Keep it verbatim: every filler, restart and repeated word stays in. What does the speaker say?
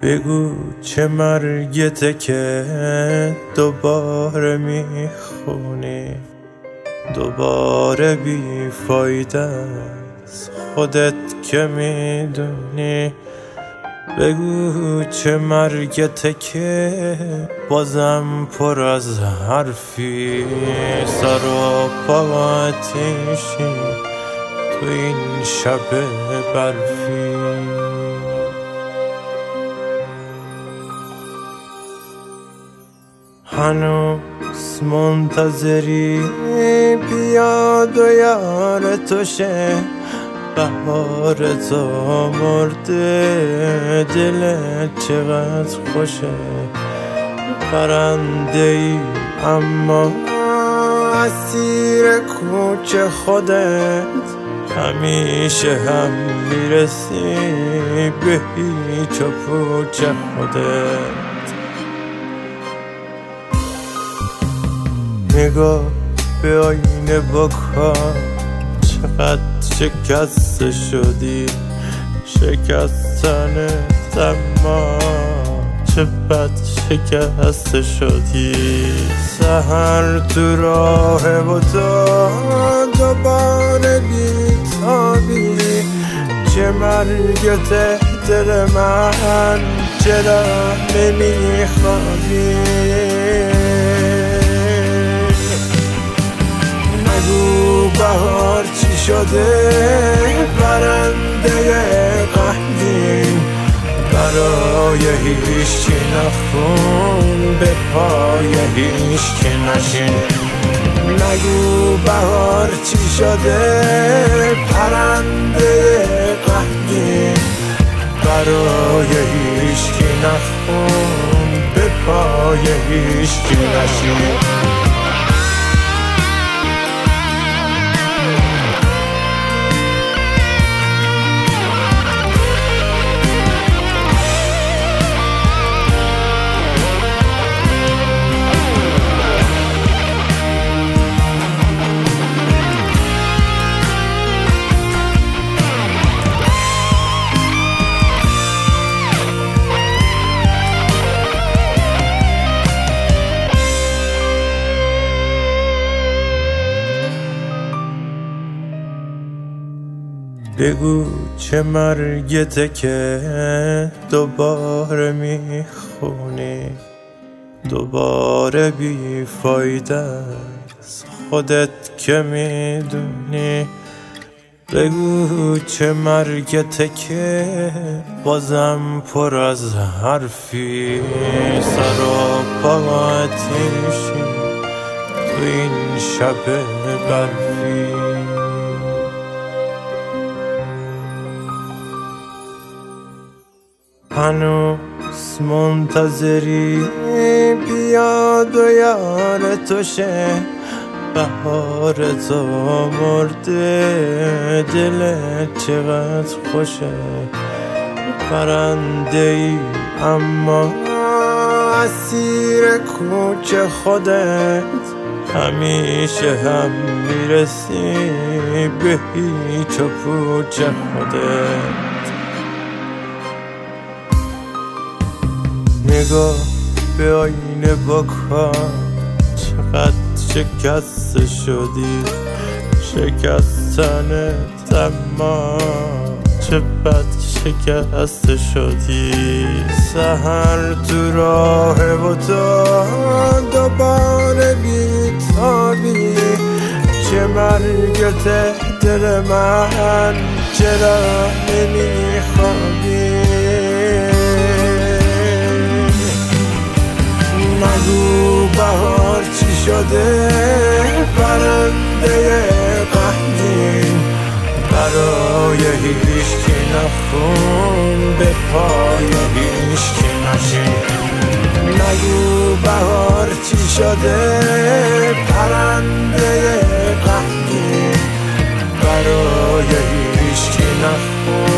بگو چه مرگته که دوباره میخونی، دوباره بی فایده است خودت که میدونی. بگو چه مرگته که بازم پر از حرفی، سر و پا آتیشی تو این شب برفی. هنوز منتظری بیاد و یار تو شه، بهار تو مرده دلت چقدر خوشه. پرنده ای اما اسیر کوچه خودت، همیشه هم میرسی به هیچ و پوچ خودت. نگاه به آینه بکن چقدر شکسته شدی، شکستنت اما چه بد شکسته شدی. سحر تو راه و تو دوباره بیتابی، چه مرگته دل من چرا نمیخوابی. نگو بهار چی شده، پرنده غمگین برای هیچکی نخون، به پای هیچکی نشین. نگو بهار چی شده، پرنده غمگین برای هیچکی نخون، به پای هیچکی نشین. بگو چه مرگته که دوباره میخونی، دوباره بی فایده است خودت که میدونی. بگو چه مرگته که بازم پر از حرفی، سر و پا آتیشی تو این شب برفی. هنوز منتظری بیاد و یار تو شه، بهار تو مرده دلت چقدر خوشه. پرنده ای اما اسیر کوچه خودت، همیشه هم میرسی به هیچ و پوچ خودت. نگاه به آینه بکن چقدر شکسته شدی، شکستنت اما چه بد شکسته شدی. سحر تو راه و تو دوباره بیتابی، چه مرگته دل من چرا نمیخوابی. نگو بهار چی شده، پرنده غمگین برای هیچکی نخون، به پای هیچکی نشین. نگو بهار چی شده، پرنده غمگین برای هیچکی نخون،